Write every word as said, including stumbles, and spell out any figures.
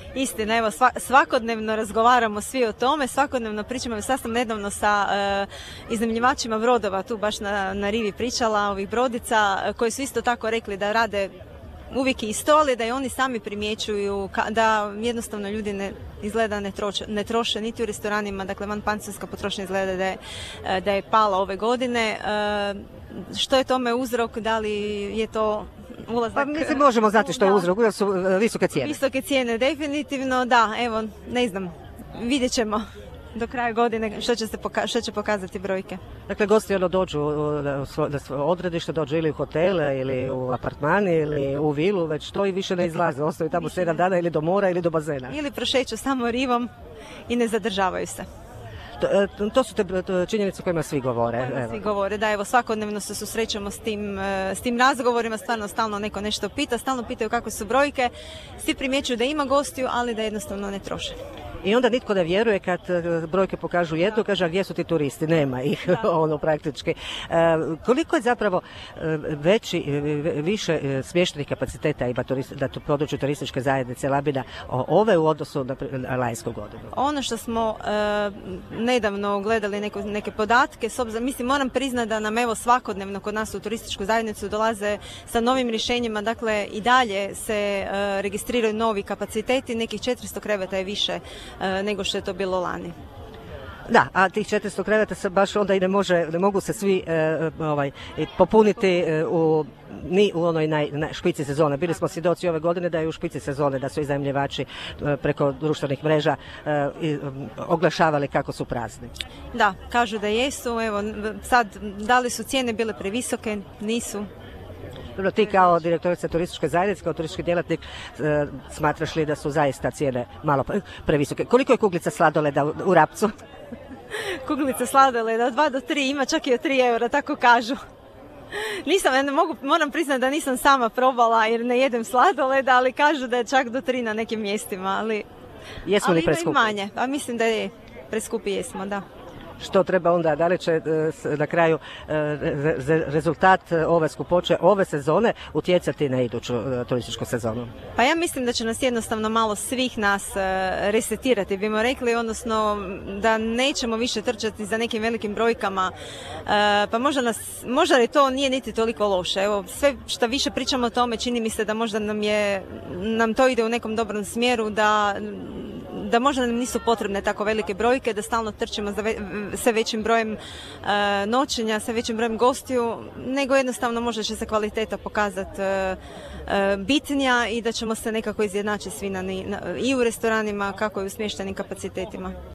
Istina, evo svakodnevno razgovaramo svi o tome, svakodnevno pričamo. Sad sam nedavno sa uh, iznajmljivačima brodova, tu baš na, na rivi pričala, ovih brodica, koji su isto tako rekli da rade uvijek isto, ali da i oni sami primjećuju da jednostavno ljudi ne izgleda ne troše, ne troše niti u restoranima, dakle vanpansionska potrošnja izgleda da je, da je pala ove godine. Uh, što je tome uzrok, da li je to ulazak? Pa mislim možemo znati što je uzrok, da su visoke cijene. Visoke cijene, definitivno, da, evo, ne znam, vidjet ćemo do kraja godine što će, se poka- što će pokazati brojke. Dakle, gosti ono dođu na svoje odredište, dođu ili u hotele, ili u apartmani, ili u vilu, već to i više ne izlaze. Ostaju tamo sedam dana ili do mora ili do bazena. Ili prošeću samo rivom i ne zadržavaju se. To, to su te činjenice o kojima svi govore. Kojima svi govore, da, evo svakodnevno se susrećemo s tim, s tim razgovorima, stvarno stalno neko nešto pita, stalno pitaju kakve su brojke, svi primjećuju da ima gostiju, ali da jednostavno ne troše. I onda nitko ne vjeruje kad brojke pokažu jedno, kaže a gdje su ti turisti, nema ih, ono praktički. E, koliko je zapravo veći, više smještenih kapaciteta ima turist, da to području turističke zajednice Labina ove u odnosu na, na lanjsku godinu? Ono što smo e, nedavno gledali neko, neke podatke, s obzirom, mislim moram priznati da nam evo svakodnevno kod nas u turističku zajednicu dolaze sa novim rješenjima, dakle i dalje se e, registriraju novi kapaciteti, nekih četiristo kreveta je više nego što je to bilo lani. Da, a tih četiristo kreveta se baš onda i ne može, ne mogu se svi e, ovaj, popuniti e, u, ni u onoj naj, naj, špici sezone. Bili smo svjedoci ove godine da je u špici sezone, da su iznajmljivači e, preko društvenih mreža e, i, oglašavali kako su prazni. Da, kažu da jesu, evo sad da li su cijene bile previsoke, nisu. Dobro, ti kao direktorica turističke zajednice, kao turistički djelatnik, e, smatraš li da su zaista cijene malo previsoke? Koliko je kuglica sladoleda u, u Rapcu? Kuglica sladoleda od dva do tri, ima čak i od tri eura, tako kažu. Nisam, ne mogu, moram priznati da nisam sama probala jer ne jedem sladoleda, ali kažu da je čak do tri na nekim mjestima, ali, Jesmo li preskupi? Ali manje, a mislim da je preskupi jesmo, da. Što treba onda, da li će na kraju rezultat ove skupoće, ove sezone utjecati na iduću turističku sezonu? Pa ja mislim da će nas jednostavno malo svih nas resetirati, bimo rekli, odnosno da nećemo više trčati za nekim velikim brojkama, pa možda, nas, možda je to nije niti toliko loše. Evo, sve što više pričamo o tome, čini mi se da možda nam, je, nam to ide u nekom dobrom smjeru, da da možda nam nisu potrebne tako velike brojke, da stalno trčimo za ve, sve većim brojem e, noćenja, sve većim brojem gostiju, nego jednostavno možda će se kvaliteta pokazati e, e, bitnija i da ćemo se nekako izjednačiti svi na, na, i u restoranima kako i u smještajnim kapacitetima.